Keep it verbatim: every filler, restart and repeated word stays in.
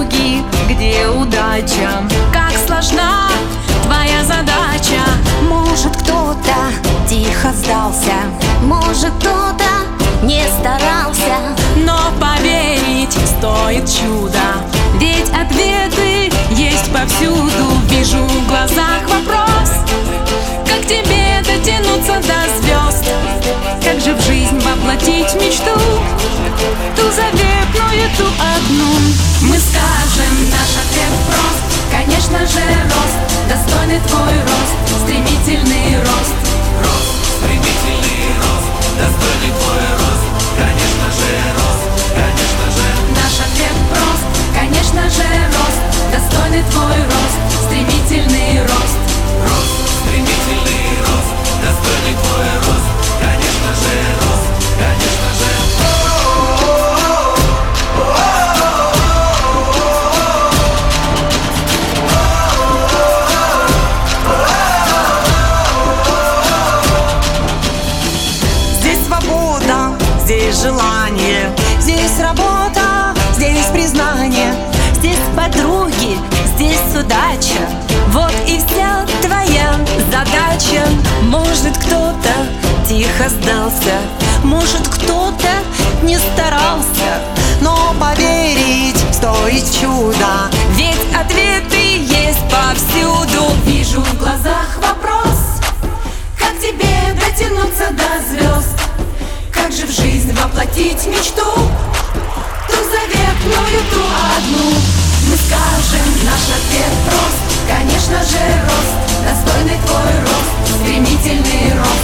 подруги, где удача? Как сложна твоя задача? Может, кто-то тихо сдался, может, кто-то не старался, но поверить стоит чудо, ведь ответы есть повсюду. Вижу в глазах вопрос: как тебе дотянуться до звезд? Как же в жизнь воплотить мечту, ту заветную, ту одну? Мы скажем, наш ответ прост, конечно же, рост, достойный твой рост, стремительный рост. Рост, стремительный рост, достойный твой рост, конечно же, рост, конечно же. Наш ответ прост, конечно же, рост, достойный твой рост, стремительный рост. Рост, стремительный рост, достойный твой рост, конечно же, рост, конечно же. здесь свобода, здесь желание, здесь работа, здесь признание, здесь подруги, здесь удача. Вот и вся твоя задача. Может, кто-то тихо сдался, может, кто-то не старался, но поверить стоит чудо, ведь ответы есть повсюду. Вижу в глазах вопрос: как тебе дотянуться до звезд? Как же в жизнь воплотить мечту, ту заветную, ту одну? Мы скажем, наш ответ прост, конечно же, рост, достойный твой рост, стремительный рост.